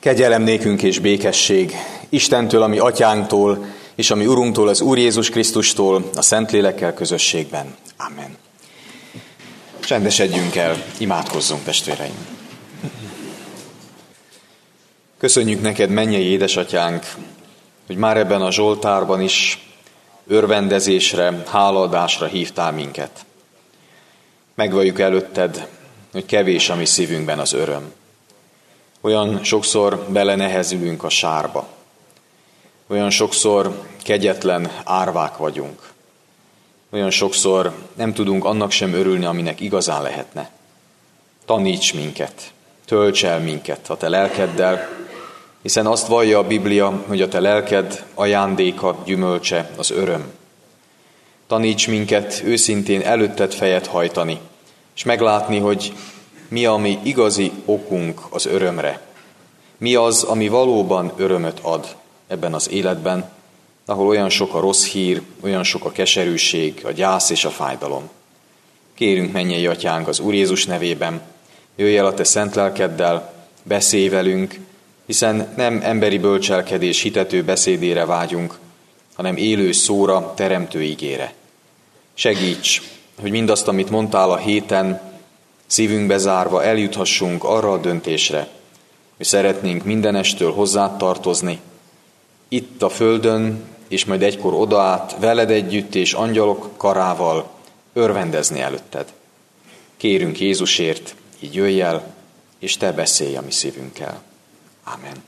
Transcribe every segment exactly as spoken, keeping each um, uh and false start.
Kegyelem nékünk és békesség Istentől, ami atyánktól, és ami Urunktól, az Úr Jézus Krisztustól, a Szentlélekkel közösségben. Amen. Csendesedjünk el, imádkozzunk, testvéreim. Köszönjük neked, mennyei édesatyánk, hogy már ebben a Zsoltárban is örvendezésre, hálaadásra hívtál minket. Megvalljuk előtted, hogy kevés a mi szívünkben az öröm. Olyan sokszor belenehezülünk a sárba. Olyan sokszor kegyetlen árvák vagyunk. Olyan sokszor nem tudunk annak sem örülni, aminek igazán lehetne. Taníts minket, tölts el minket a te lelkeddel, hiszen azt vallja a Biblia, hogy a te lelked ajándéka, gyümölcse az öröm. Taníts minket őszintén előtted fejet hajtani, és meglátni, hogy mi a mi igazi okunk az örömre. Mi az, ami valóban örömöt ad ebben az életben, ahol olyan sok a rossz hír, olyan sok a keserűség, a gyász és a fájdalom. Kérünk, mennyei atyánk, az Úr Jézus nevében, jöjj el a te szent lelkeddel, beszélj velünk, hiszen nem emberi bölcselkedés hitető beszédére vágyunk, hanem élő szóra, teremtő ígére. Segíts, hogy mindazt, amit mondtál a héten, szívünkbe zárva eljuthassunk arra a döntésre, hogy szeretnénk mindenestől hozzád tartozni, itt a földön, és majd egykor odaát veled együtt és angyalok karával örvendezni előtted. Kérünk Jézusért, így jöjj el, és te beszélj a mi szívünkkel. Amen.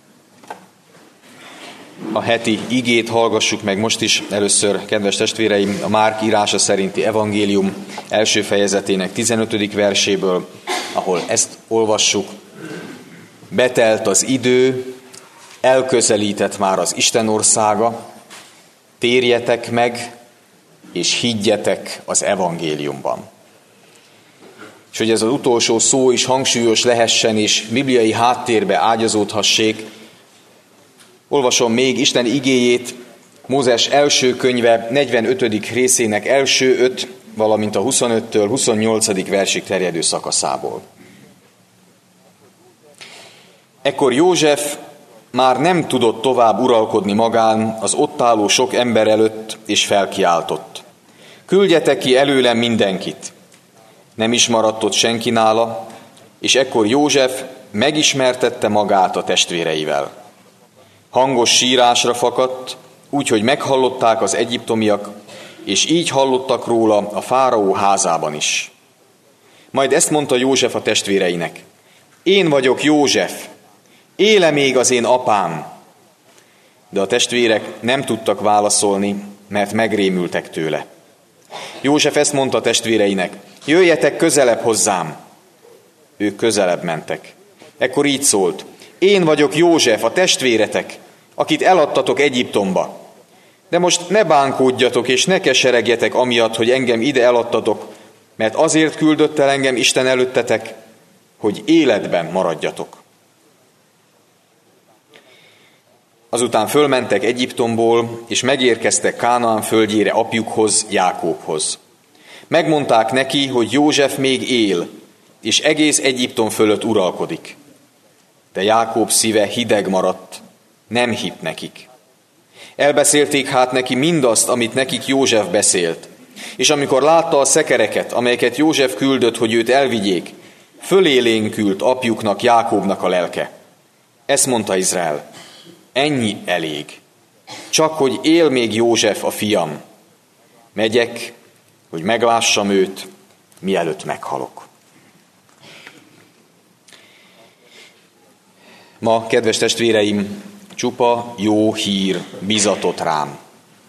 A heti igét hallgassuk meg most is először, kedves testvéreim, a Márk írása szerinti evangélium első fejezetének tizenötödik verséből, ahol ezt olvassuk. Betelt az idő, elközelített már az Isten országa, térjetek meg, és higgyetek az evangéliumban. És hogy ez az utolsó szó is hangsúlyos lehessen, és bibliai háttérbe ágyazódhassék, olvasom még Isten igéjét, Mózes első könyve negyvenötödik részének első öt, valamint a huszonöttől huszonnyolcadik versig terjedő szakaszából. Ekkor József már nem tudott tovább uralkodni magán az ott álló sok ember előtt, és felkiáltott. Küldjetek ki előlem mindenkit. Nem is maradt ott senki nála, és ekkor József megismertette magát a testvéreivel. Hangos sírásra fakadt, úgyhogy meghallották az egyiptomiak, és így hallottak róla a fáraó házában is. Majd ezt mondta József a testvéreinek. Én vagyok József, éle még az én apám? De a testvérek nem tudtak válaszolni, mert megrémültek tőle. József ezt mondta a testvéreinek, jöjjetek közelebb hozzám. Ők közelebb mentek. Ekkor így szólt, én vagyok József, a testvéretek, akit eladtatok Egyiptomba. De most ne bánkódjatok és ne keseregjetek amiatt, hogy engem ide eladtatok, mert azért küldött el engem Isten előttetek, hogy életben maradjatok. Azután fölmentek Egyiptomból, és megérkeztek Kánaán földjére apjukhoz, Jákóbhoz. Megmondták neki, hogy József még él, és egész Egyiptom fölött uralkodik. De Jákób szíve hideg maradt, nem hitt nekik. Elbeszélték hát neki mindazt, amit nekik József beszélt, és amikor látta a szekereket, amelyeket József küldött, hogy őt elvigyék, fölélénkült apjuknak, Jákóbnak a lelke. Ezt mondta Izrael, ennyi elég, csak hogy él még József a fiam. Megyek, hogy meglássam őt, mielőtt meghalok. Ma, kedves testvéreim, csupa jó hír bizatott rám.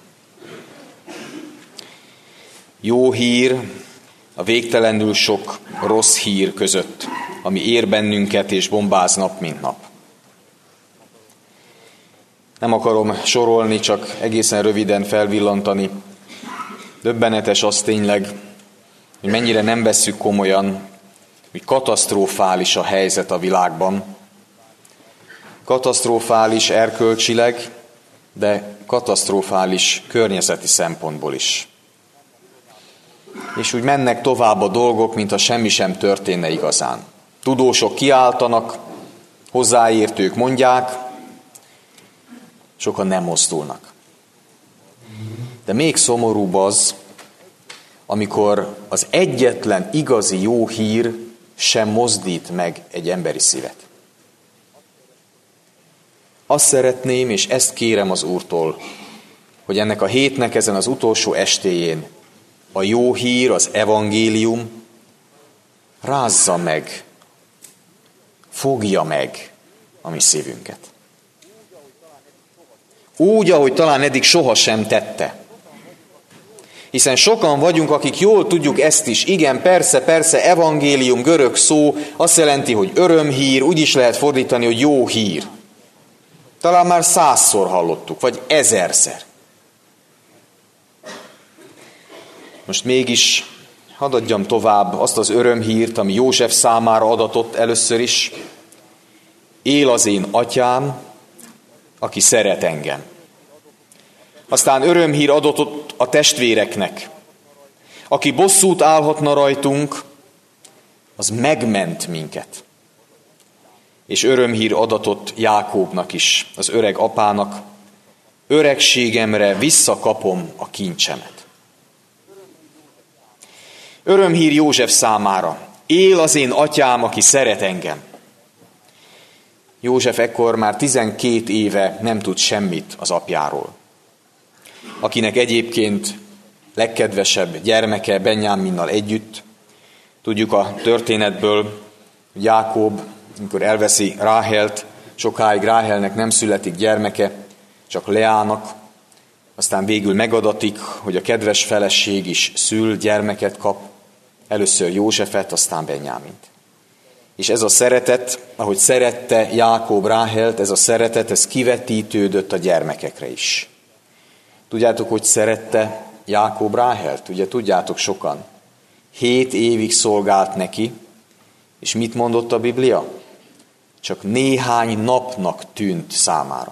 Jó hír a végtelenül sok rossz hír között, ami ér bennünket és bombáz nap mint nap. Nem akarom sorolni, csak egészen röviden felvillantani. Döbbenetes az tényleg, hogy mennyire nem vesszük komolyan, hogy katasztrofális a helyzet a világban. Katasztrofális erkölcsileg, de katasztrofális környezeti szempontból is. És úgy mennek tovább a dolgok, mintha semmi sem történne igazán. Tudósok kiáltanak, hozzáértők mondják, sokan nem mozdulnak. De még szomorúbb az, amikor az egyetlen igazi jó hír sem mozdít meg egy emberi szívet. Azt szeretném, és ezt kérem az Úrtól, hogy ennek a hétnek ezen az utolsó estéjén a jó hír, az evangélium rázza meg, fogja meg a mi szívünket. Úgy, ahogy talán eddig sohasem tette. Hiszen sokan vagyunk, akik jól tudjuk ezt is. Igen, persze, persze, evangélium, görög szó, azt jelenti, hogy örömhír, úgy is lehet fordítani, hogy jó hír. Talán már százszor hallottuk, vagy ezerszer. Most mégis hadd adjam tovább azt az örömhírt, ami József számára adatott először is. Él az én atyám, aki szeret engem. Aztán örömhír adatott a testvéreknek. Aki bosszút állhatna rajtunk, az megment minket. És örömhír adatott Jákóbnak is, az öreg apának. Öregségemre visszakapom a kincsemet. Örömhír József számára. Él az én atyám, aki szeret engem. József ekkor már tizenkét éve nem tud semmit az apjáról, akinek egyébként legkedvesebb gyermeke Benjáminnal együtt. Tudjuk a történetből, hogy Jákob, amikor elveszi Ráhelt, sokáig Ráhelnek nem születik gyermeke, csak Leának, aztán végül megadatik, hogy a kedves feleség is szül, gyermeket kap, először Józsefet, aztán Benjamint. És ez a szeretet, ahogy szerette Jákob Ráhelt, ez a szeretet, ez kivetítődött a gyermekekre is. Tudjátok, hogy szerette Jákob Ráhelt? Ugye tudjátok sokan. Hét évig szolgált neki, és mit mondott a Biblia? Csak néhány napnak tűnt számára.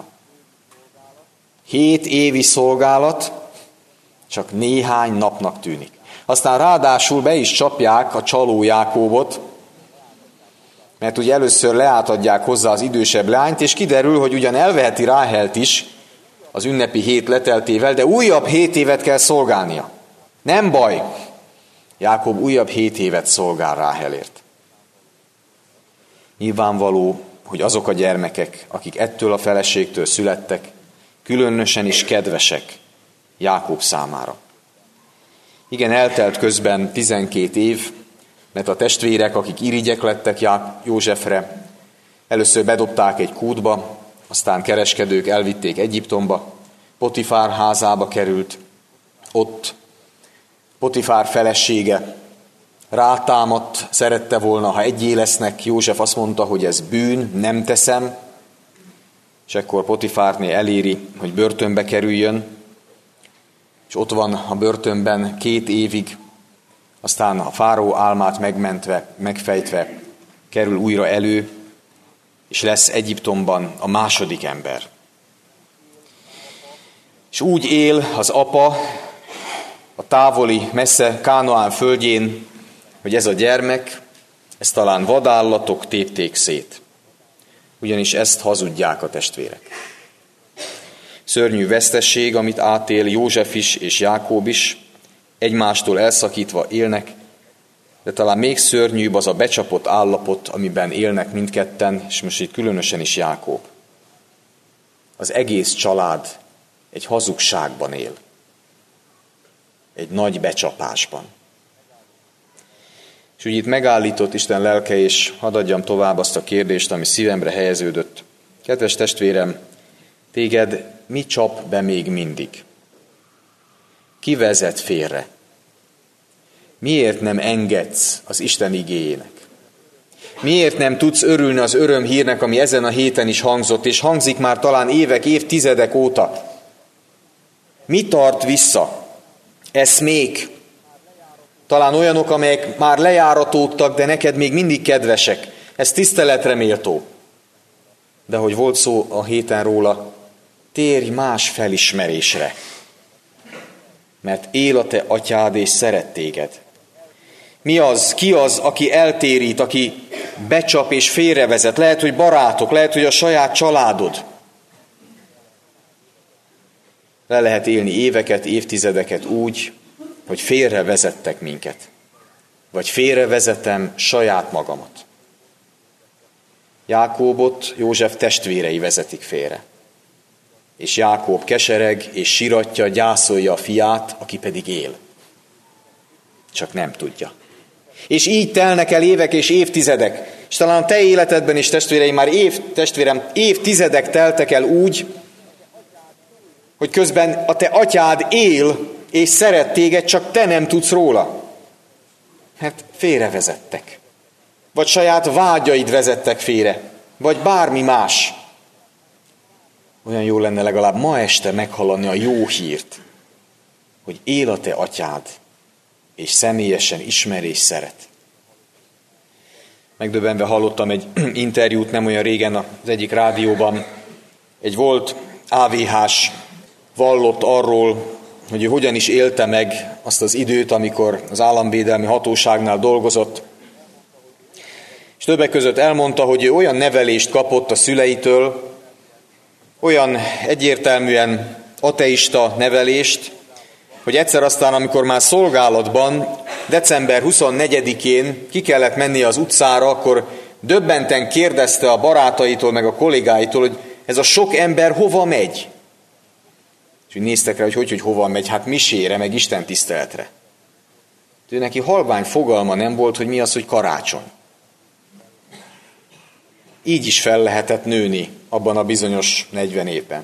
Hét évi szolgálat csak néhány napnak tűnik. Aztán ráadásul be is csapják a csaló Jákóbot, mert ugye először Leát adják hozzá az idősebb lányt, és kiderül, hogy ugyan elveheti Ráhelt is az ünnepi hét leteltével, de újabb hét évet kell szolgálnia. Nem baj, Jákob újabb hét évet szolgál Ráhelért. Nyilvánvaló, hogy azok a gyermekek, akik ettől a feleségtől születtek, különösen is kedvesek Jákob számára. Igen, eltelt közben tizenkét év, mert a testvérek, akik irigyek lettek Józsefre, először bedobták egy kútba, aztán kereskedők elvitték Egyiptomba, Potifár házába került, ott Potifár felesége rátámadt, szerette volna, ha egyé lesznek. József azt mondta, hogy ez bűn, nem teszem, és ekkor Potifárné eléri, hogy börtönbe kerüljön, és ott van a börtönben két évig, aztán a fáraó álmát megmentve, megfejtve kerül újra elő, és lesz Egyiptomban a második ember. És úgy él az apa a távoli, messze Kánaán földjén, hogy ez a gyermek, ezt talán vadállatok tépték szét. Ugyanis ezt hazudják a testvérek. Szörnyű vesztesség, amit átél József is és Jákob is, egymástól elszakítva élnek, de talán még szörnyűbb az a becsapott állapot, amiben élnek mindketten, és most itt különösen is Jákob. Az egész család egy hazugságban él. Egy nagy becsapásban. És úgy itt megállított Isten lelke, és hadd adjam tovább azt a kérdést, ami szívemre helyeződött. Kedves testvérem, téged mi csap be még mindig? Ki vezet félre? Miért nem engedsz az Isten igéjének? Miért nem tudsz örülni az örömhírnek, ami ezen a héten is hangzott, és hangzik már talán évek, évtizedek óta? Mi tart vissza? Eszmék? Talán olyanok, amelyek már lejáratódtak, de neked még mindig kedvesek. Ez tiszteletre méltó. De hogy volt szó a héten róla, térj más felismerésre. Mert él a te atyád és szeret téged. Mi az, ki az, aki eltérít, aki becsap és félrevezet? Lehet, hogy barátok, lehet, hogy a saját családod. Le lehet élni éveket, évtizedeket úgy, hogy félrevezettek minket. Vagy félrevezetem saját magamat. Jákóbot József testvérei vezetik félre. És Jákob kesereg és siratja, gyászolja a fiát, aki pedig él. Csak nem tudja. És így telnek el évek és évtizedek. És talán a te életedben is, testvéreim, már év, testvérem, évtizedek teltek el úgy, hogy közben a te atyád él, és szeret téged, csak te nem tudsz róla. Mert félrevezettek. Vagy saját vágyaid vezettek félre. Vagy bármi más. Olyan jó lenne legalább ma este meghallani a jó hírt, hogy él a te atyád, és személyesen ismer és szeret. Megdöbbenve hallottam egy interjút nem olyan régen az egyik rádióban. Egy volt á vé hás vallott arról, hogy ő hogyan is élte meg azt az időt, amikor az államvédelmi hatóságnál dolgozott. És többek között elmondta, hogy ő olyan nevelést kapott a szüleitől, olyan egyértelműen ateista nevelést, hogy egyszer aztán, amikor már szolgálatban, december huszonnegyedikén ki kellett menni az utcára, akkor döbbenten kérdezte a barátaitól, meg a kollégáitól, hogy ez a sok ember hova megy? És úgy néztek rá, hogy hogy, hogy hova megy, hát misére, meg Isten tiszteletre. Ő neki halvány fogalma nem volt, hogy mi az, hogy karácsony. Így is fel lehetett nőni abban a bizonyos negyven évben.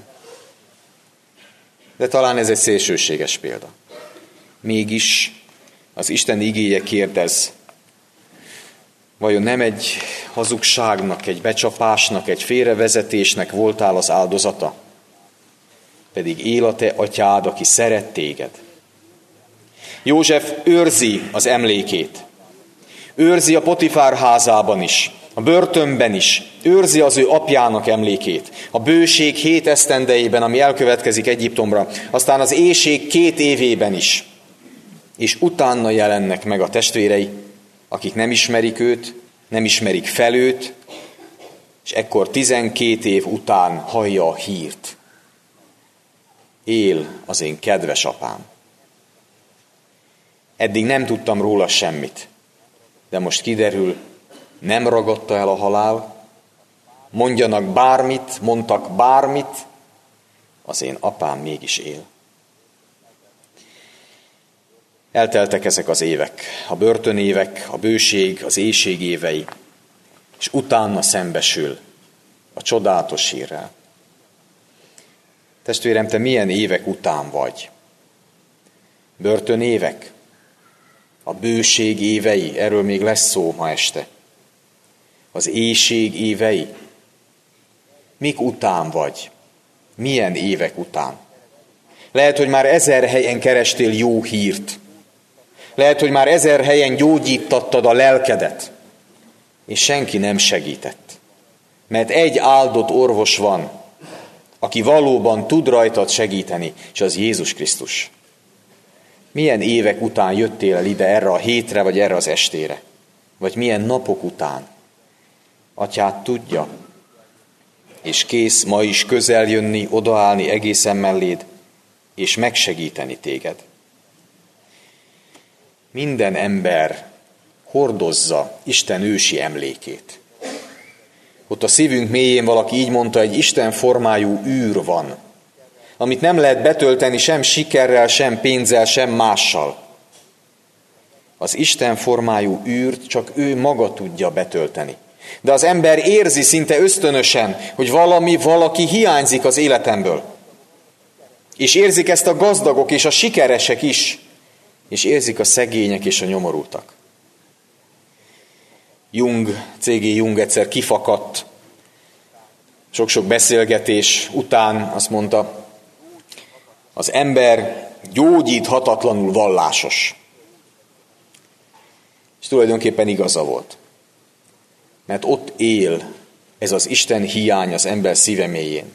De talán ez egy szélsőséges példa. Mégis az Isten igéje kérdez, vajon nem egy hazugságnak, egy becsapásnak, egy félrevezetésnek voltál az áldozata? Pedig él a te atyád, aki szeret téged. József őrzi az emlékét. Őrzi a Potifár házában is, a börtönben is. Őrzi az ő apjának emlékét. A bőség hét esztendejében, ami elkövetkezik Egyiptomra, aztán az éhség két évében is. És utána jelennek meg a testvérei, akik nem ismerik őt, nem ismerik fel őt, és ekkor tizenkét év után hallja a hírt. Él az én kedves apám. Eddig nem tudtam róla semmit, de most kiderül, nem ragadta el a halál, mondjanak bármit, mondtak bármit, az én apám mégis él. Elteltek ezek az évek, a börtönévek, a bőség, az éhség évei, és utána szembesül a csodálatos hírrel. Testvérem, te milyen évek után vagy? Börtönévek? A bőség évei? Erről még lesz szó ma este. Az éhség évei? Mik után vagy? Milyen évek után? Lehet, hogy már ezer helyen kerestél jó hírt. Lehet, hogy már ezer helyen gyógyítattad a lelkedet, és senki nem segített. Mert egy áldott orvos van, aki valóban tud rajtad segíteni, és az Jézus Krisztus. Milyen évek után jöttél el ide erre a hétre, vagy erre az estére? Vagy milyen napok után? Atyád tudja, és kész ma is közel jönni, odaállni egészen melléd, és megsegíteni téged. Minden ember hordozza Isten ősi emlékét. Ott a szívünk mélyén valaki így mondta, egy Isten formájú űr van, amit nem lehet betölteni sem sikerrel, sem pénzzel, sem mással. Az Isten formájú űrt csak ő maga tudja betölteni. De az ember érzi szinte ösztönösen, hogy valami, valaki hiányzik az életemből. És érzik ezt a gazdagok és a sikeresek is, és érzik a szegények és a nyomorultak. Jung, cé gé Jung egyszer kifakadt, sok-sok beszélgetés után azt mondta, az ember gyógyíthatatlanul vallásos. És tulajdonképpen igaza volt. Mert ott él ez az Isten hiány az ember szíve mélyén.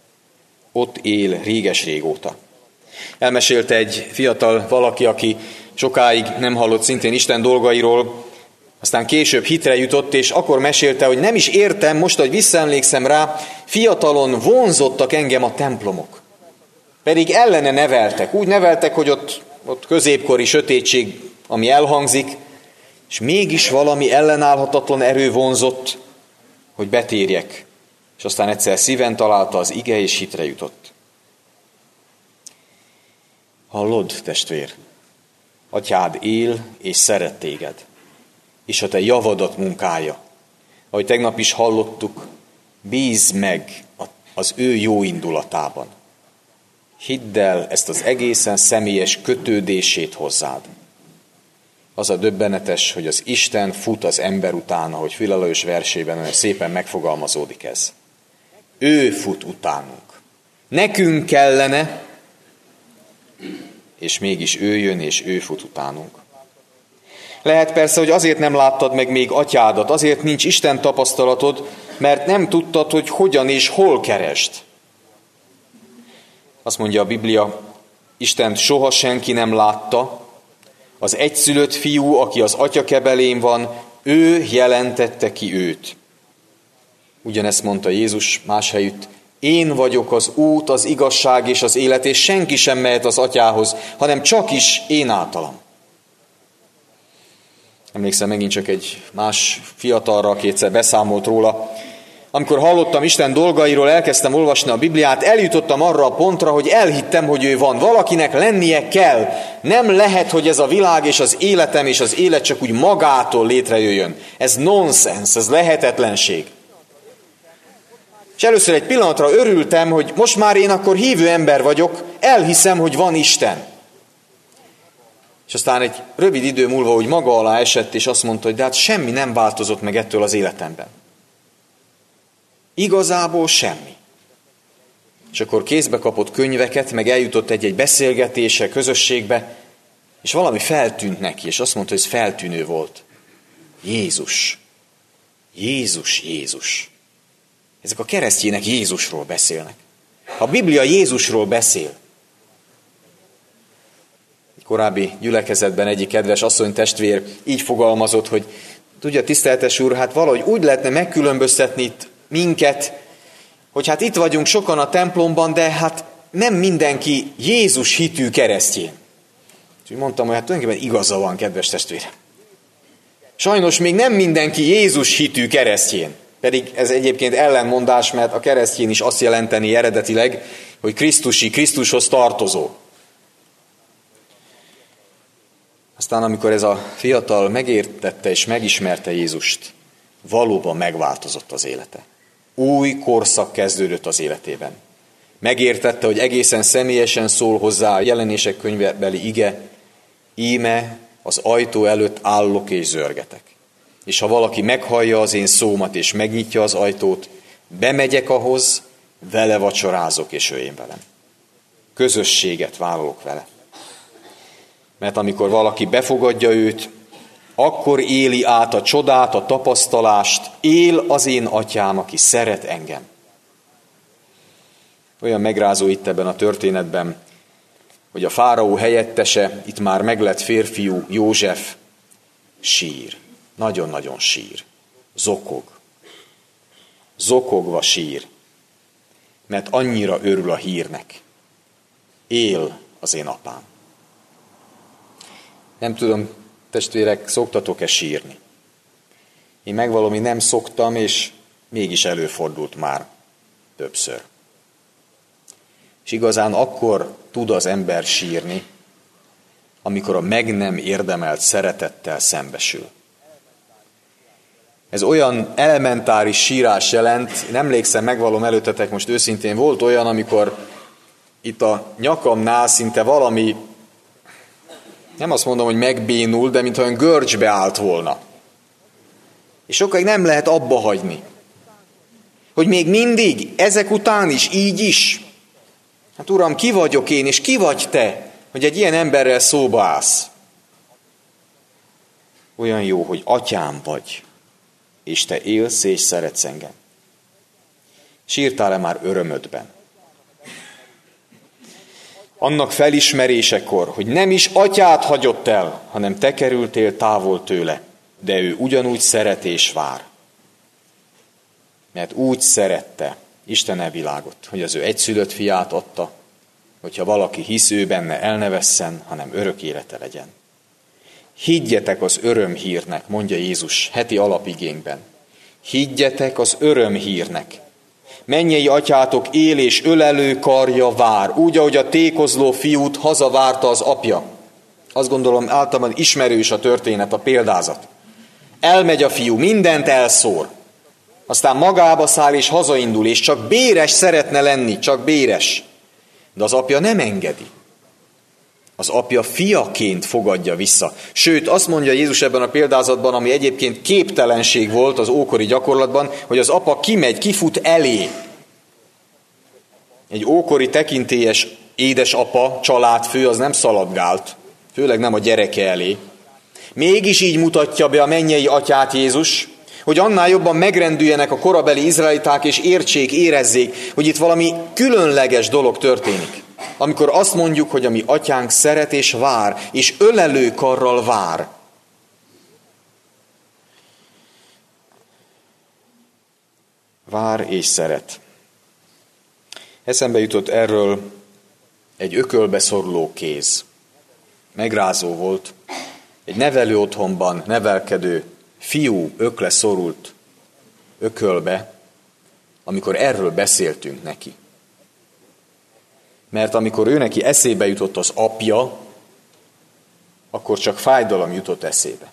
Ott él réges-régóta. Elmesélte egy fiatal valaki, aki sokáig nem hallott szintén Isten dolgairól, aztán később hitre jutott, és akkor mesélte, hogy nem is értem, most, hogy visszaemlékszem rá, fiatalon vonzottak engem a templomok. Pedig ellene neveltek. Úgy neveltek, hogy ott, ott középkori sötétség, ami elhangzik, és mégis valami ellenállhatatlan erő vonzott, hogy betérjek. És aztán egyszer szíven találta az ige, és hitre jutott. Hallod, testvér? Atyád él, és szeret téged, és a te javadat munkálja. Ahogy tegnap is hallottuk, bízz meg az ő jó indulatában. Hidd el ezt az egészen személyes kötődését hozzád. Az a döbbenetes, hogy az Isten fut az ember utána, hogy Fila Lajos versében olyan szépen megfogalmazódik ez. Ő fut utánunk. Nekünk kellene, és mégis ő jön, és ő fut utánunk. Lehet persze, hogy azért nem láttad meg még atyádat, azért nincs Isten tapasztalatod, mert nem tudtad, hogy hogyan és hol keresd. Azt mondja a Biblia, Istent soha senki nem látta, az egyszülött fiú, aki az atya kebelén van, ő jelentette ki őt. Ugyanezt mondta Jézus más helyütt, én vagyok az út, az igazság és az élet, és senki sem mehet az atyához, hanem csak is én általam. Emlékszem megint csak egy más fiatalra, aki egyszer beszámolt róla. Amikor hallottam Isten dolgairól, elkezdtem olvasni a Bibliát, eljutottam arra a pontra, hogy elhittem, hogy ő van. Valakinek lennie kell. Nem lehet, hogy ez a világ és az életem és az élet csak úgy magától létrejöjjön. Ez nonsens, ez lehetetlenség. És először egy pillanatra örültem, hogy most már én akkor hívő ember vagyok, elhiszem, hogy van Isten. És aztán egy rövid idő múlva úgy maga alá esett, és azt mondta, hogy de hát semmi nem változott meg ettől az életemben. Igazából semmi. És akkor kézbe kapott könyveket, meg eljutott egy-egy beszélgetése, közösségbe, és valami feltűnt neki, és azt mondta, hogy ez feltűnő volt. Jézus. Jézus, Jézus. Ezek a keresztjének Jézusról beszélnek. A Biblia Jézusról beszél. Egy korábbi gyülekezetben egyik kedves asszony testvér így fogalmazott, hogy tudja, tiszteltes úr, hát valahogy úgy lehetne megkülönböztetni itt minket, hogy hát itt vagyunk sokan a templomban, de hát nem mindenki Jézus hitű keresztjén. És úgy mondtam, hogy hát tulajdonképpen igaza van, kedves testvére. Sajnos még nem mindenki Jézus hitű keresztjén. Pedig ez egyébként ellenmondás, mert a keresztjén is azt jelenteni eredetileg, hogy Krisztusi, Krisztushoz tartozó. Aztán amikor ez a fiatal megértette és megismerte Jézust, valóban megváltozott az élete. Új korszak kezdődött az életében. Megértette, hogy egészen személyesen szól hozzá a Jelenések könyvebeli ige, íme az ajtó előtt állok és zörgetek. És ha valaki meghallja az én szómat és megnyitja az ajtót, bemegyek ahhoz, vele vacsorázok és ő én velem. Közösséget vállalok vele. Mert amikor valaki befogadja őt, akkor éli át a csodát, a tapasztalást, él az én atyám, aki szeret engem. Olyan megrázó itt ebben a történetben, hogy a fáraó helyettese, itt már meglett férfiú, József, sír. Nagyon-nagyon sír. Zokog. Zokogva sír. Mert annyira örül a hírnek. Él az én apám. Nem tudom, testvérek, szoktatok-e sírni? Én megvallom, hogy nem szoktam, és mégis előfordult már többször. És igazán akkor tud az ember sírni, amikor a meg nem érdemelt szeretettel szembesül. Ez olyan elementáris sírás jelent, én emlékszem, megvallom előttetek most őszintén, volt olyan, amikor itt a nyakamnál szinte valami, nem azt mondom, hogy megbénul, de mintha olyan görcsbe állt volna. És sokáig nem lehet abba hagyni. Hogy még mindig, ezek után is, így is. Hát Uram, ki vagyok én, és ki vagy te, hogy egy ilyen emberrel szóba állsz? Olyan jó, hogy atyám vagy, és te élsz és szeretsz engem. Sírtál-e már örömödben? Annak felismerésekor, hogy nem is atyát hagyott el, hanem te kerültél távol tőle, de ő ugyanúgy szeret és vár. Mert úgy szerette Isten a világot, hogy az ő egyszülött fiát adta, hogyha valaki hisz ő benne, el ne vesszen, hanem örök élete legyen. Higgyetek az örömhírnek, mondja Jézus heti alapigénkben. Higgyetek az örömhírnek. Mennyei atyátok él és ölelő karja vár, úgy, ahogy a tékozló fiút hazavárta az apja. Azt gondolom, általában ismerős a történet, a példázat. Elmegy a fiú, mindent elszór. Aztán magába száll és hazaindul, és csak béres szeretne lenni, csak béres. De az apja nem engedi. Az apja fiaként fogadja vissza. Sőt, azt mondja Jézus ebben a példázatban, ami egyébként képtelenség volt az ókori gyakorlatban, hogy az apa kimegy, kifut elé. Egy ókori tekintélyes édesapa, családfő, az nem szaladgált, főleg nem a gyereke elé. Mégis így mutatja be a mennyei atyát Jézus, hogy annál jobban megrendüljenek a korabeli izraeliták, és értsék, érezzék, hogy itt valami különleges dolog történik. Amikor azt mondjuk, hogy a mi atyánk szeret és vár, és ölelő karral vár. Vár és szeret. Eszembe jutott erről egy ökölbe szoruló kéz. Megrázó volt. Egy nevelő otthonban nevelkedő fiú ökle szorult ökölbe, amikor erről beszéltünk neki. Mert amikor ő neki eszébe jutott az apja, akkor csak fájdalom jutott eszébe.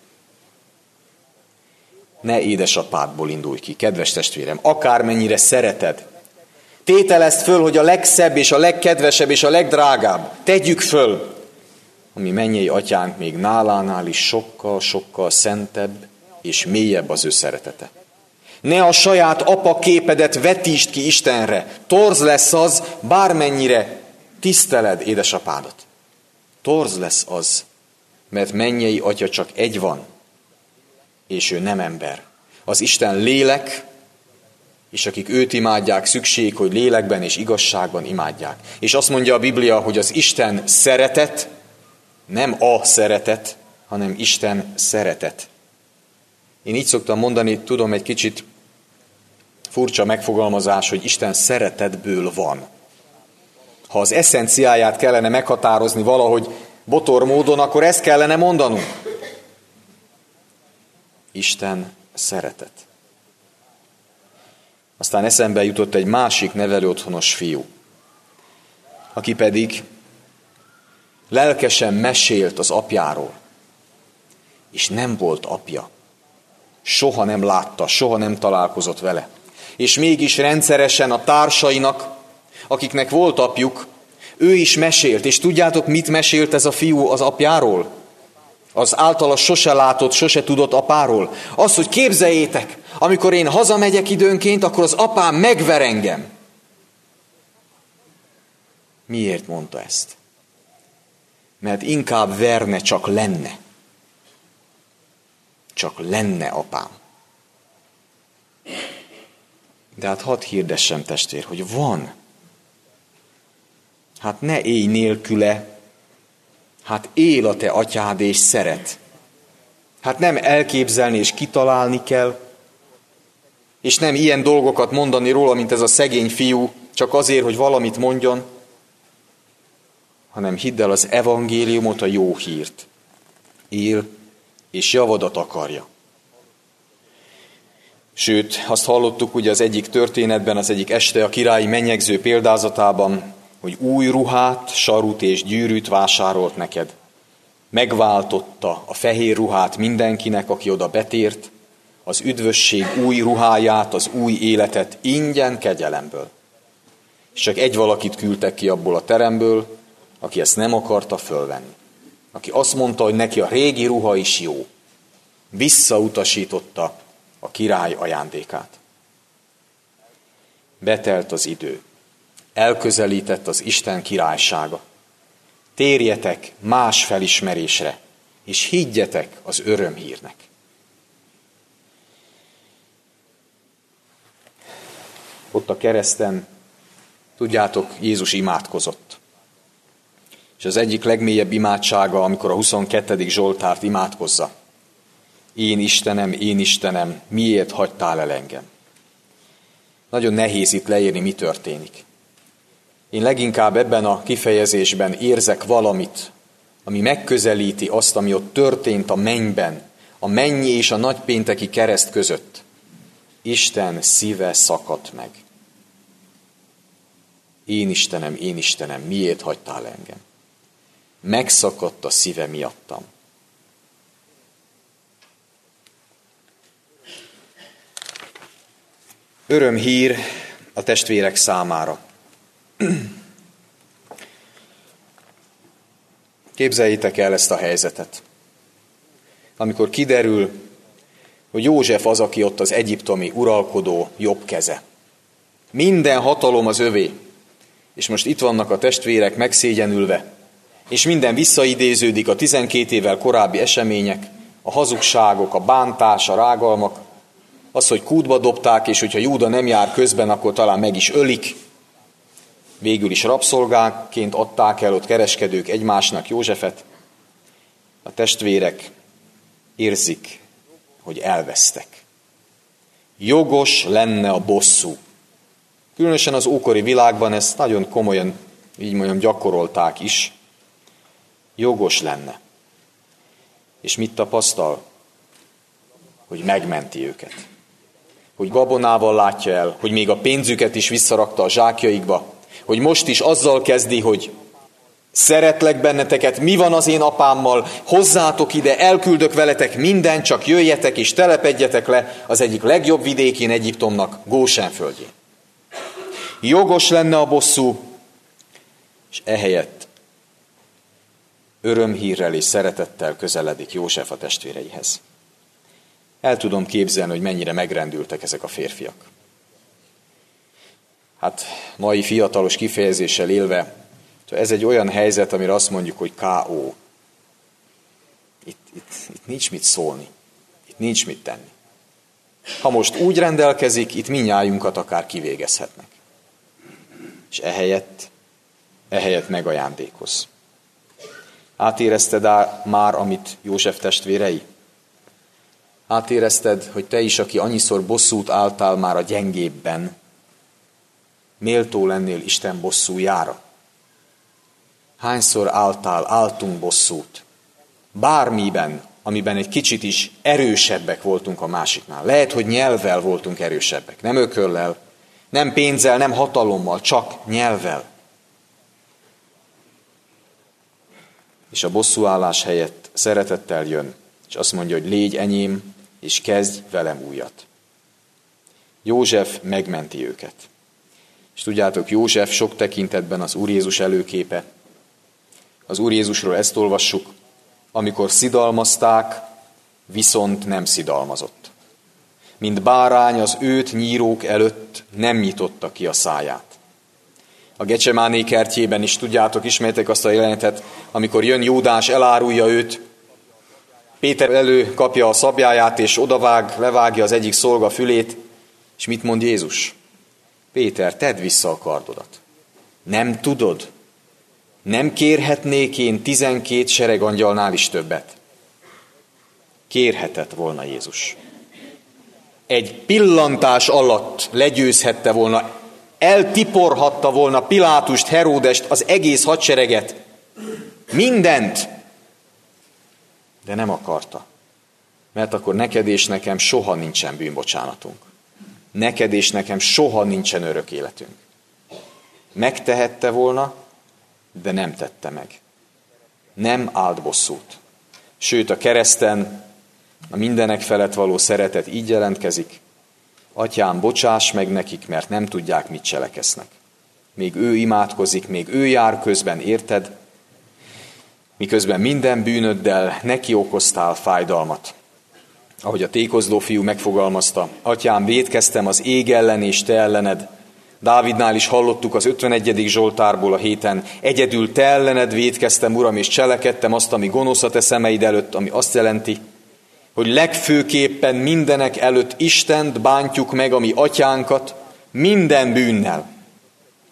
Ne édesapádból indulj ki, kedves testvérem, akármennyire szereted. Tételezd föl, hogy a legszebb és a legkedvesebb és a legdrágább. Tegyük föl, ami mennyei atyánk még nálánál is sokkal-sokkal szentebb és mélyebb az ő szeretete. Ne a saját apa képedet vetítsd ki Istenre. Torz lesz az, bármennyire tiszteled édesapádat. Torz lesz az, mert mennyei atya csak egy van, és ő nem ember. Az Isten lélek, és akik őt imádják, szükség, hogy lélekben és igazságban imádják. És azt mondja a Biblia, hogy az Isten szeretet, nem a szeretet, hanem Isten szeretet. Én így szoktam mondani, tudom, egy kicsit furcsa megfogalmazás, hogy Isten szeretetből van. Ha az eszenciáját kellene meghatározni valahogy botor módon, akkor ezt kellene mondanunk. Isten szeretet. Aztán eszembe jutott egy másik nevelőotthonos fiú, aki pedig lelkesen mesélt az apjáról, és nem volt apja. Soha nem látta, soha nem találkozott vele. És mégis rendszeresen a társainak, akiknek volt apjuk, ő is mesélt. És tudjátok, mit mesélt ez a fiú az apjáról? Az általa sose látott, sose tudott apáról. Az, hogy képzeljétek, amikor én hazamegyek időnként, akkor az apám megver engem. Miért mondta ezt? Mert inkább verne, csak lenne. Csak lenne apám. De hát hadd hirdessem, testvér, hogy van. Hát ne élj nélküle, hát él a te atyád és szeret. Hát nem elképzelni és kitalálni kell, és nem ilyen dolgokat mondani róla, mint ez a szegény fiú, csak azért, hogy valamit mondjon, hanem hidd el az evangéliumot, a jó hírt. Él és javadat akarja. Sőt, azt hallottuk ugye az egyik történetben, az egyik este a királyi mennyegző példázatában, hogy új ruhát, sarut és gyűrűt vásárolt neked. Megváltotta a fehér ruhát mindenkinek, aki oda betért, az üdvösség új ruháját, az új életet ingyen kegyelemből. És csak egy valakit küldtek ki abból a teremből, aki ezt nem akarta fölvenni. Aki azt mondta, hogy neki a régi ruha is jó. Visszautasította a király ajándékát. Betelt az idő. Elközelített az Isten királysága. Térjetek más felismerésre, és higgyetek az örömhírnek. Ott a kereszten, tudjátok, Jézus imádkozott. És az egyik legmélyebb imádsága, amikor a huszonkettedik Zsoltárt imádkozza. Én Istenem, én Istenem, miért hagytál el engem? Nagyon nehéz itt leírni, mi történik. Én leginkább ebben a kifejezésben érzek valamit, ami megközelíti azt, ami ott történt a mennyben, a mennyi és a nagypénteki kereszt között. Isten szíve szakadt meg. Én Istenem, én Istenem, miért hagytál engem? Megszakadt a szíve miattam. Örömhír a testvérek számára. Képzeljétek el ezt a helyzetet. Amikor kiderül, hogy József az, aki ott az egyiptomi uralkodó jobb keze. Minden hatalom az övé. És most itt vannak a testvérek megszégyenülve, és minden visszaidéződik a tizenkét évvel korábbi események, a hazugságok, a bántás, a rágalmak, az, hogy kútba dobták, és hogyha Júda nem jár közben, akkor talán meg is ölik. Végül is rabszolgáként adták el ott kereskedők egymásnak Józsefet. A testvérek érzik, hogy elvesztek. Jogos lenne a bosszú. Különösen az ókori világban ezt nagyon komolyan, így mondjam, gyakorolták is. Jogos lenne. És mit tapasztal? Hogy megmenti őket. Hogy gabonával látja el, hogy még a pénzüket is visszarakta a zsákjaikba, hogy most is azzal kezdi, hogy szeretlek benneteket, mi van az én apámmal, hozzátok ide, elküldök veletek mindent, csak jöjjetek és telepedjetek le az egyik legjobb vidékén Egyiptomnak, Gósen földjén. Jogos lenne a bosszú, és ehelyett örömhírrel és szeretettel közeledik József a testvéreihez. El tudom képzelni, hogy mennyire megrendültek ezek a férfiak. Hát mai fiatalos kifejezéssel élve, ez egy olyan helyzet, amire azt mondjuk, hogy ká ó. Itt, itt, itt nincs mit szólni, itt nincs mit tenni. Ha most úgy rendelkezik, itt mindnyájunkat akár kivégezhetnek. És ehelyett, ehelyett megajándékoz. Átérezted már, amit József testvérei? Átérezted, hogy te is, aki annyiszor bosszút álltál már a gyengébben, méltó lennél Isten bosszújára? Hányszor álltál, álltunk bosszút? Bármiben, amiben egy kicsit is erősebbek voltunk a másiknál. Lehet, hogy nyelvvel voltunk erősebbek, nem ököllel, nem pénzzel, nem hatalommal, csak nyelvvel. És a bosszúállás helyett szeretettel jön, és azt mondja, hogy légy enyém, és kezdj velem újat. József megmenti őket. És tudjátok, József sok tekintetben az Úr Jézus előképe. Az Úr Jézusról ezt olvassuk, amikor szidalmazták, viszont nem szidalmazott. Mint bárány az őt nyírók előtt nem nyitotta ki a száját. A Gecsemáné kertjében is tudjátok, ismertek azt a jelenetet, amikor jön Júdás, elárulja őt, Péter előkapja a szabjáját, és odavág, levágja az egyik szolga fülét, és mit mond Jézus? Péter, tedd vissza a kardodat. Nem tudod? Nem kérhetnék én tizenkét seregangyalnál is többet? Kérhetett volna Jézus. Egy pillantás alatt legyőzhette volna, eltiporhatta volna Pilátust, Heródest, az egész hadsereget, mindent, de nem akarta. Mert akkor neked és nekem soha nincsen bűnbocsánatunk. Neked és nekem soha nincsen örök életünk. Megtehette volna, de nem tette meg. Nem állt bosszút. Sőt, a kereszten a mindenek felett való szeretet így jelentkezik: Atyám, bocsáss meg nekik, mert nem tudják, mit cselekesznek. Még ő imádkozik, még ő jár közben, érted? Miközben minden bűnöddel neki okoztál fájdalmat. Ahogy a tékozló fiú megfogalmazta: Atyám, vétkeztem az ég ellen és te ellened. Dávidnál is hallottuk az ötvenegyedik Zsoltárból a héten: egyedül te ellened vétkeztem, Uram, és cselekedtem azt, ami gonosz a te szemeid előtt, ami azt jelenti, hogy legfőképpen mindenek előtt Istent bántjuk meg, ami atyánkat, minden bűnnel.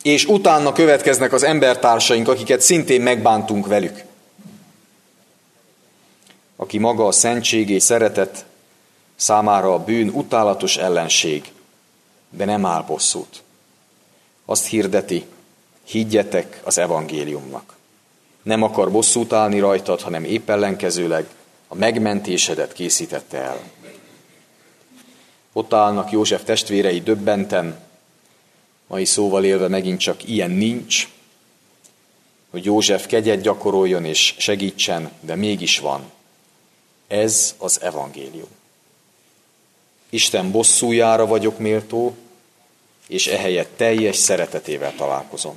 és utána következnek az embertársaink, akiket szintén megbántunk velük. Aki maga a szentség és szeretet, számára a bűn utálatos ellenség, de nem áll bosszút. Azt hirdeti, higgyetek az evangéliumnak. Nem akar bosszút állni rajtad, hanem épp ellenkezőleg a megmentésedet készítette el. Ott állnak József testvérei döbbenten, mai szóval élve megint csak ilyen nincs, hogy József kegyet gyakoroljon és segítsen, de mégis van. Ez az evangélium. Isten bosszújára vagyok méltó, és ehelyett teljes szeretetével találkozom.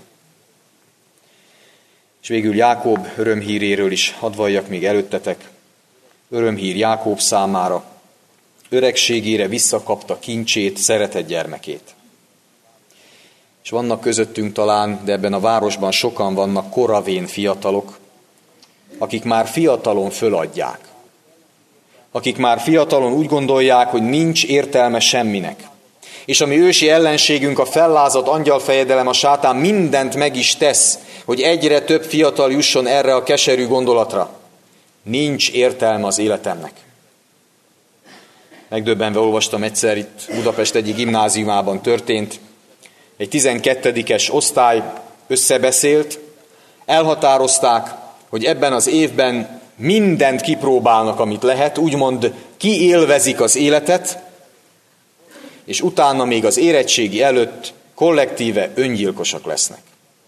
És végül Jákob örömhíréről is hadd valljak még előttetek. Örömhír Jákob számára, öregségére visszakapta kincsét, szeretett gyermekét. És vannak közöttünk talán, de ebben a városban sokan vannak koravén fiatalok, akik már fiatalon föladják. Akik már fiatalon úgy gondolják, hogy nincs értelme semminek. És a mi ősi ellenségünk, a fellázadt angyalfejedelem, a sátán mindent meg is tesz, hogy egyre több fiatal jusson erre a keserű gondolatra. Nincs értelme az életemnek. Megdöbbenve olvastam egyszer, itt Budapest egyik gimnáziumában történt, egy tizenkettedikes osztály összebeszélt, elhatározták, hogy ebben az évben mindent kipróbálnak, amit lehet, úgymond kiélvezik az életet, és utána még az érettségi előtt kollektíve öngyilkosak lesznek.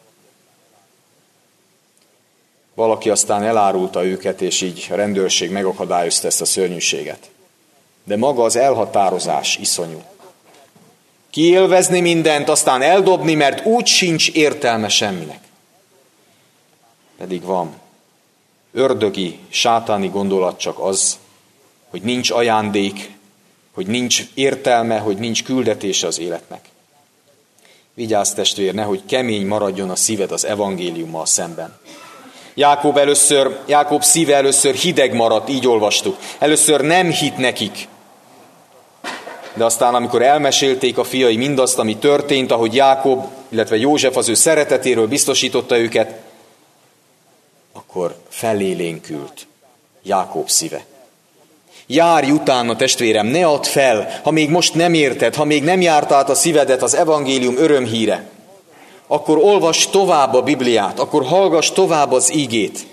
Valaki aztán elárulta őket, és így a rendőrség megakadályozta ezt a szörnyűséget. De maga az elhatározás iszonyú. Kiélvezni mindent, aztán eldobni, mert úgy sincs értelme semminek. Pedig van. Ördögi, sátáni gondolat csak az, hogy nincs ajándék, hogy nincs értelme, hogy nincs küldetése az életnek. Vigyázz, testvér, nehogy kemény maradjon a szíved az evangéliummal szemben. Jákob először, Jákob szíve először hideg maradt, így olvastuk. Először nem hitt nekik. De aztán, amikor elmesélték a fiai mindazt, ami történt, ahogy Jákob, illetve József az ő szeretetéről biztosította őket, akkor felélénkült Jákob szíve. Járj utána, testvérem, ne add fel, ha még most nem érted, ha még nem járt át a szívedet az evangélium örömhíre, akkor olvasd tovább a Bibliát, akkor hallgass tovább az ígét.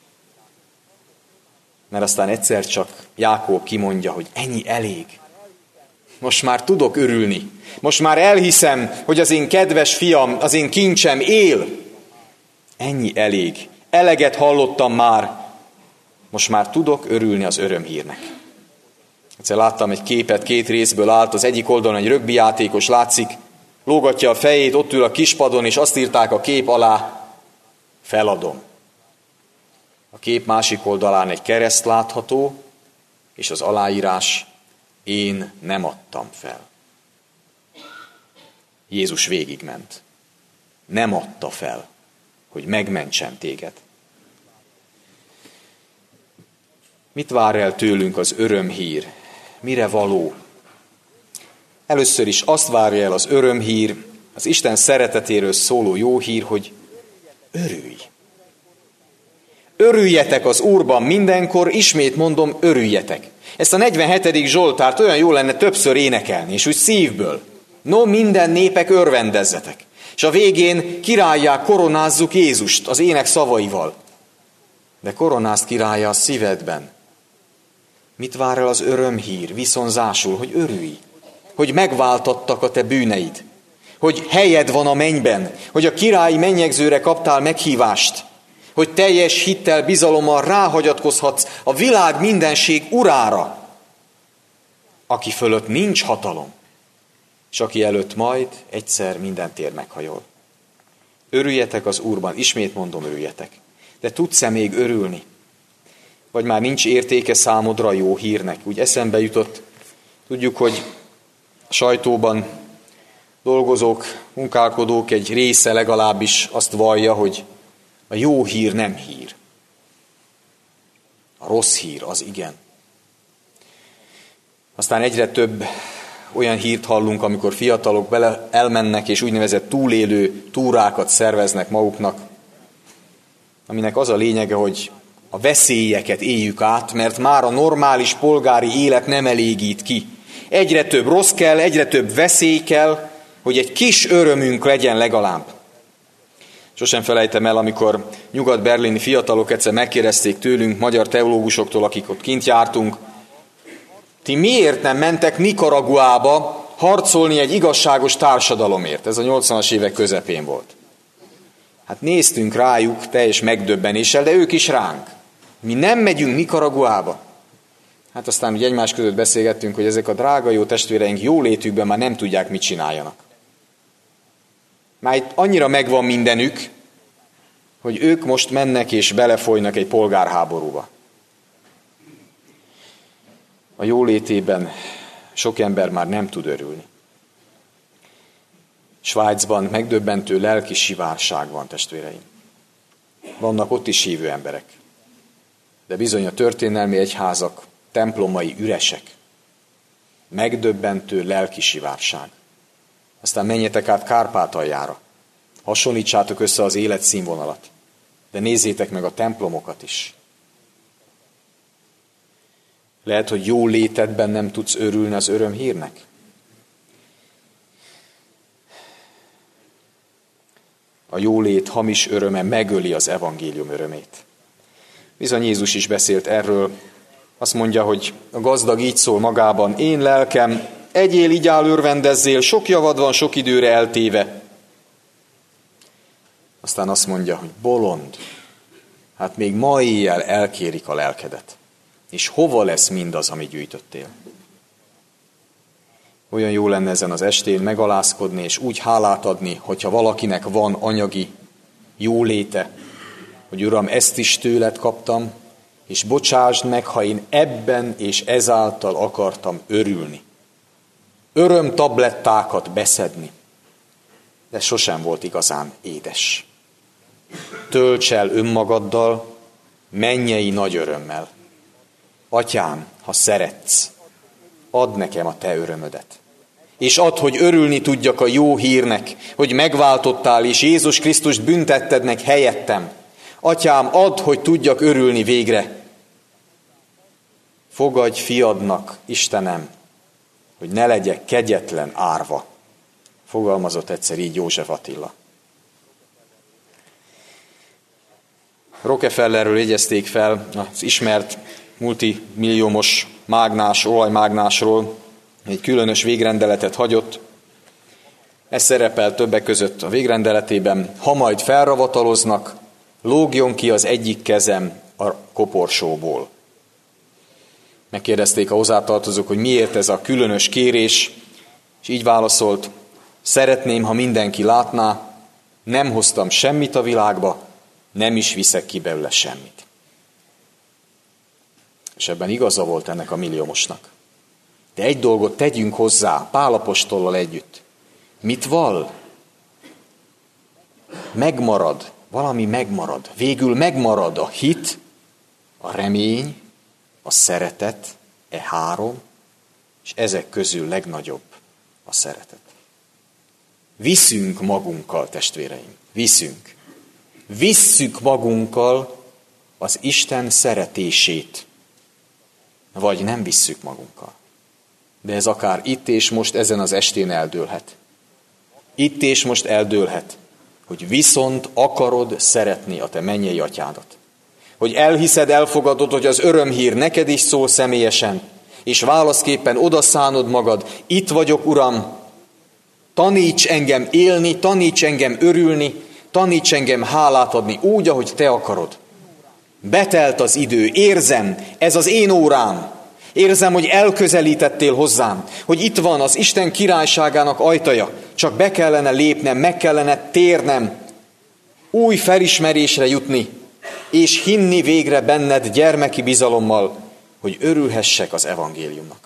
Mert aztán egyszer csak Jákob kimondja, hogy ennyi elég. Most már tudok örülni. Most már elhiszem, hogy az én kedves fiam, az én kincsem él. Ennyi elég. Eleget hallottam már. Most már tudok örülni az örömhírnek. Egyszer láttam egy képet, két részből állt, az egyik oldalon egy rögbi játékos látszik, lógatja a fejét, ott ül a kispadon, és azt írták a kép alá, feladom. A kép másik oldalán egy kereszt látható, és az aláírás, én nem adtam fel. Jézus végigment. Nem adta fel, hogy megmentsen téged. Mit vár el tőlünk az örömhír? Mire való? Először is azt várja el az örömhír, az Isten szeretetéről szóló jó hír, hogy örülj. Örüljetek az Úrban mindenkor, ismét mondom, örüljetek. Ezt a negyvenhetedik Zsoltárt olyan jó lenne többször énekelni, és úgy szívből. No, minden népek, örvendezzetek. És a végén királlyá koronázzuk Jézust az ének szavaival. De koronázd királlyá a szívedben. Mit vár el az örömhír, viszonzásul, hogy örülj, hogy megváltattak a te bűneid, hogy helyed van a mennyben, hogy a királyi mennyegzőre kaptál meghívást, hogy teljes hittel, bizalommal ráhagyatkozhatsz a világ mindenség urára, aki fölött nincs hatalom, és aki előtt majd egyszer minden tér meghajol. Örüljetek az Úrban, ismét mondom, örüljetek. De tudsz-e még örülni? Vagy már nincs értéke számodra a jó hírnek? Úgy eszembe jutott, tudjuk, hogy a sajtóban dolgozók, munkálkodók egy része legalábbis azt vallja, hogy a jó hír nem hír. A rossz hír az igen. Aztán egyre több olyan hírt hallunk, amikor fiatalok bele elmennek és úgynevezett túlélő túrákat szerveznek maguknak, aminek az a lényege, hogy a veszélyeket éljük át, mert már a normális polgári élet nem elégít ki. Egyre több rossz kell, egyre több veszély kell, hogy egy kis örömünk legyen legalább. Sosem felejtem el, amikor nyugat-berlini fiatalok egyszer megkérdezték tőlünk, magyar teológusoktól, akik ott kint jártunk, ti miért nem mentek Nikaraguába harcolni egy igazságos társadalomért? Ez a nyolcvanas évek közepén volt. Hát néztünk rájuk teljes megdöbbenéssel, de ők is ránk. Mi nem megyünk Nikaraguába. Hát aztán ugye egymás között beszélgettünk, hogy ezek a drága jó testvéreink jólétükben már nem tudják, mit csináljanak. Már itt annyira megvan mindenük, hogy ők most mennek és belefolynak egy polgárháborúba. A jólétében sok ember már nem tud örülni. Svájcban megdöbbentő lelki sivárság van, testvéreim. Vannak ott is hívő emberek. De bizony a történelmi egyházak templomai üresek. Megdöbbentő lelki sivárság. Aztán menjetek át Kárpátaljára. Hasonlítsátok össze az életszínvonalat. De nézzétek meg a templomokat is. Lehet, hogy jó létedben nem tudsz örülni az örömhírnek. A jólét hamis öröme megöli az evangélium örömét. Bizony Jézus is beszélt erről. Azt mondja, hogy a gazdag így szól magában, én lelkem, egyél, igyál, örvendezzél, sok javad van sok időre eltéve. Aztán azt mondja, hogy bolond, hát még ma éjjel elkérik a lelkedet. És hova lesz mindaz, amit gyűjtöttél? Olyan jó lenne ezen az estén megalázkodni, és úgy hálát adni, hogyha valakinek van anyagi jóléte, hogy Uram, ezt is tőled kaptam, és bocsásd meg, ha én ebben és ezáltal akartam örülni. Örömtablettákat beszedni. De sosem volt igazán édes. Tölts el önmagaddal, mennyei nagy örömmel. Atyám, ha szeretsz, add nekem a te örömödet. És add, hogy örülni tudjak a jó hírnek, hogy megváltottál, és Jézus Krisztust büntetted meg helyettem. Atyám, add, hogy tudjak örülni végre. Fogadj fiadnak, Istenem, hogy ne legyek kegyetlen árva. Fogalmazott egyszer így József Attila. Rockefellerről jegyezték fel az ismert multimilliómos mágnás, olajmágnásról, egy különös végrendeletet hagyott. Ez szerepel többek között a végrendeletében, ha majd felravataloznak, lógjon ki az egyik kezem a koporsóból. Megkérdezték a hozzátartozók, hogy miért ez a különös kérés, és így válaszolt, szeretném, ha mindenki látná, nem hoztam semmit a világba, nem is viszek ki belőle semmit. És ebben igaza volt ennek a milliómosnak. De egy dolgot tegyünk hozzá, Pál apostollal együtt. Mit val? Megmarad, valami megmarad. Végül megmarad a hit, a remény, a szeretet, e három, és ezek közül legnagyobb a szeretet. Viszünk magunkkal, testvéreim, viszünk. Visszük magunkkal az Isten szeretését, vagy nem visszük magunkkal. De ez akár itt és most ezen az estén eldőlhet. Itt és most eldőlhet, hogy viszont akarod szeretni a te mennyei atyádat. Hogy elhiszed, elfogadod, hogy az örömhír neked is szól személyesen, és válaszképpen odaszánod magad, itt vagyok, Uram, taníts engem élni, taníts engem örülni, taníts engem hálát adni úgy, ahogy te akarod. Betelt az idő, érzem, ez az én órám. Érzem, hogy elközelítettél hozzám, hogy itt van az Isten királyságának ajtaja, csak be kellene lépnem, meg kellene térnem, új felismerésre jutni, és hinni végre benned gyermeki bizalommal, hogy örülhessek az evangéliumnak.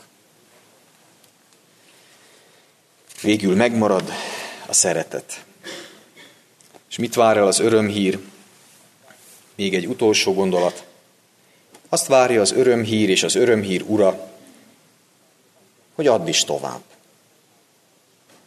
Végül megmarad a szeretet. És mit vár el az örömhír? Még egy utolsó gondolat. Azt várja az örömhír és az örömhír ura, hogy add is tovább.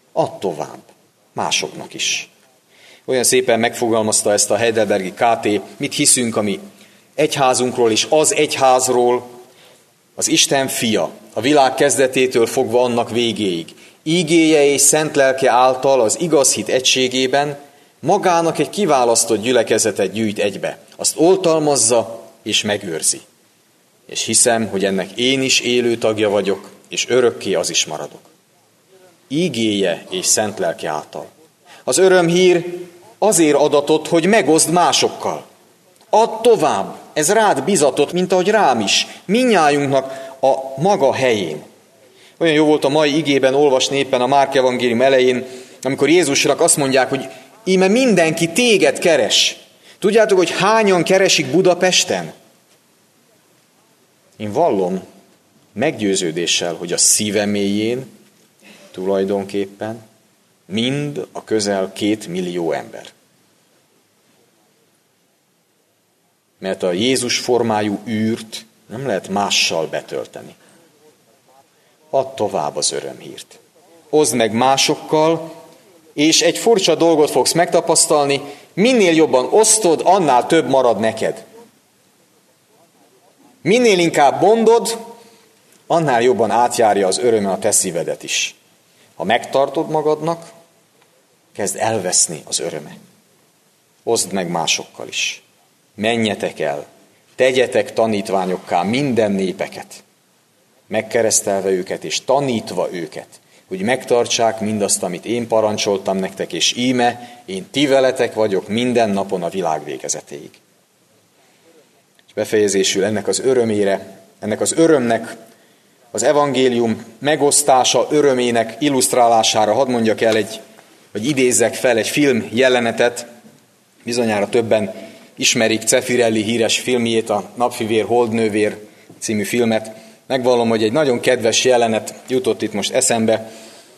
Add tovább, másoknak is. Olyan szépen megfogalmazta ezt a heidelbergi ká té, mit hiszünk a mi egyházunkról és az egyházról, az Isten fia, a világ kezdetétől fogva annak végéig. Ígéje és szent lelke által az igaz hit egységében magának egy kiválasztott gyülekezetet gyűjt egybe. Azt oltalmazza és megőrzi. És hiszem, hogy ennek én is élő tagja vagyok, és örökké az is maradok. Ígéje és szent lelke által. Az örömhír azért adatott, hogy megoszd másokkal. Add tovább, ez rád bizatott, mint ahogy rám is, mindnyájunknak a maga helyén. Olyan jó volt a mai igében olvasni éppen a Márk evangélium elején, amikor Jézusnak azt mondják, hogy íme mindenki téged keres. Tudjátok, hogy hányan keresik Budapesten? Én vallom meggyőződéssel, hogy a szíve mélyén tulajdonképpen mind a közel két millió ember. Mert a Jézus formájú űrt nem lehet mással betölteni. Add tovább az örömhírt. Oszd meg másokkal, és egy furcsa dolgot fogsz megtapasztalni, minél jobban osztod, annál több marad neked. Minél inkább mondod, annál jobban átjárja az öröme a te szívedet is. Ha megtartod magadnak, kezd elveszni az öröme. Oszd meg másokkal is. Menjetek el, tegyetek tanítványokká minden népeket, megkeresztelve őket és tanítva őket, hogy megtartsák mindazt, amit én parancsoltam nektek, és íme, én ti veletek vagyok minden napon a világ végezetéig. És befejezésül ennek az örömére, ennek az örömnek, az evangélium megosztása örömének illusztrálására hadd mondjak el egy, vagy idézzek fel egy film jelenetet, bizonyára többen ismerik Zeffirelli híres filmjét, a Napfivér Holdnővér című filmet. Megvallom, hogy egy nagyon kedves jelenet jutott itt most eszembe.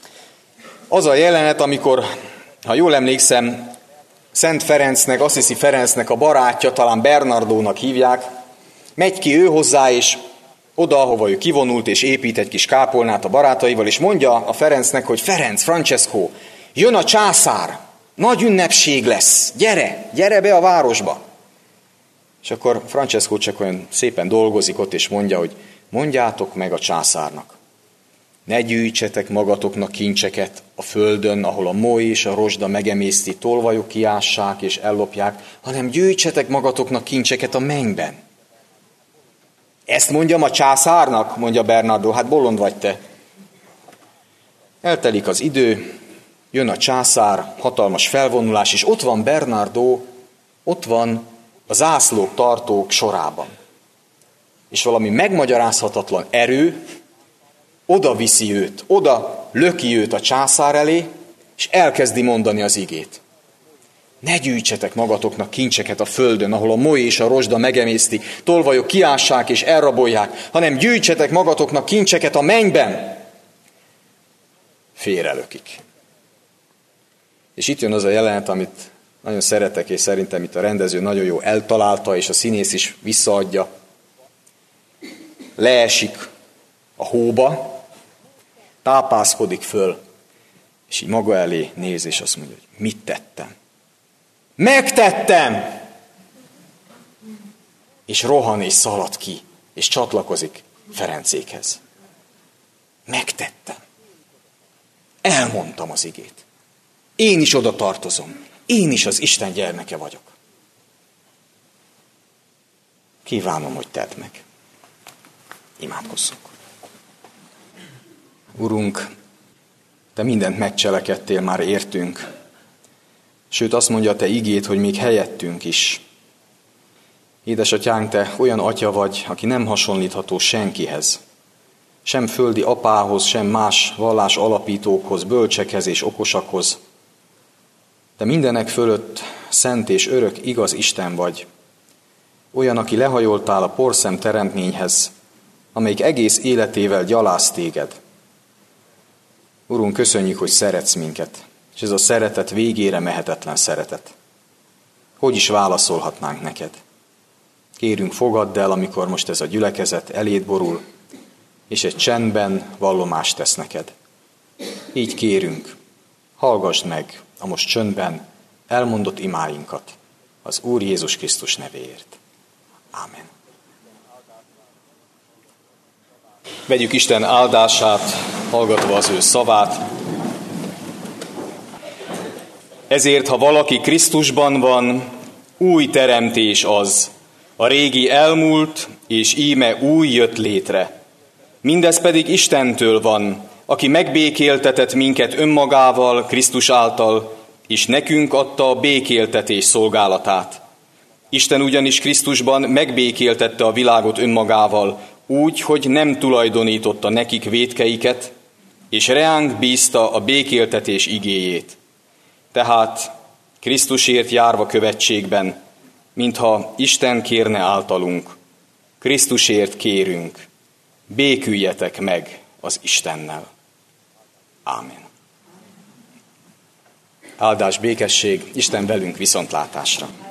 Az a jelenet, amikor, ha jól emlékszem, Szent Ferencnek, Assisi Ferencnek a barátja, talán Bernardónak hívják, megy ki ő hozzá, és oda, ahova ő kivonult, és épít egy kis kápolnát a barátaival, és mondja a Ferencnek, hogy Ferenc, Francesco, jön a császár, nagy ünnepség lesz, gyere, gyere be a városba. És akkor Francesco csak olyan szépen dolgozik ott, és mondja, hogy mondjátok meg a császárnak, ne gyűjtsetek magatoknak kincseket a földön, ahol a moly és a rozsda megemészti, tolvajok kiássák és ellopják, hanem gyűjtsetek magatoknak kincseket a mennyben. Ezt mondjam a császárnak, mondja Bernardo, hát bolond vagy te. Eltelik az idő, jön a császár, hatalmas felvonulás, és ott van Bernardo, ott van a zászlók tartók sorában. És valami megmagyarázhatatlan erő oda viszi őt, oda löki őt a császár elé, és elkezdi mondani az igét. Ne gyűjtsetek magatoknak kincseket a földön, ahol a moly és a rozsda megemészti, tolvajok kiássák és elrabolják, hanem gyűjtsetek magatoknak kincseket a mennyben. Félrelökik. És itt jön az a jelenet, amit nagyon szeretek, és szerintem itt a rendező nagyon jó eltalálta, és a színész is visszaadja. Leesik a hóba, tápászkodik föl, és így maga elé néz, és azt mondja, hogy mit tettem? Megtettem! És rohan és szalad ki, és csatlakozik Ferencékhez. Megtettem. Elmondtam az igét. Én is oda tartozom. Én is az Isten gyermeke vagyok. Kívánom, hogy tedd meg. Imádkozzunk. Urunk, te mindent megcselekedtél már értünk. Sőt, azt mondja a te igéd, hogy még helyettünk is. Édesatyánk, te olyan atya vagy, aki nem hasonlítható senkihez. Sem földi apához, sem más vallás alapítókhoz, bölcsekhez és okosakhoz. Te mindenek fölött szent és örök igaz Isten vagy. Olyan, aki lehajoltál a porszem teremtményhez, amelyik egész életével gyaláz téged. Urunk, köszönjük, hogy szeretsz minket, és ez a szeretet végére mehetetlen szeretet. Hogy is válaszolhatnánk neked? Kérünk, fogadd el, amikor most ez a gyülekezet eléd borul, és egy csendben vallomást tesz neked. Így kérünk, hallgassd meg a most csöndben elmondott imáinkat az Úr Jézus Krisztus nevéért. Ámen. Vegyük Isten áldását, hallgatva az ő szavát. Ezért, ha valaki Krisztusban van, új teremtés az. A régi elmúlt, és íme új jött létre. Mindez pedig Istentől van, aki megbékéltetett minket önmagával, Krisztus által, és nekünk adta a békéltetés szolgálatát. Isten ugyanis Krisztusban megbékéltette a világot önmagával, úgy, hogy nem tulajdonította nekik vétkeiket, és reánk bízta a békéltetés igéjét. Tehát Krisztusért járva követségben, mintha Isten kérne általunk, Krisztusért kérünk, béküljetek meg az Istennel. Ámen. Áldás, békesség, Isten velünk viszontlátásra.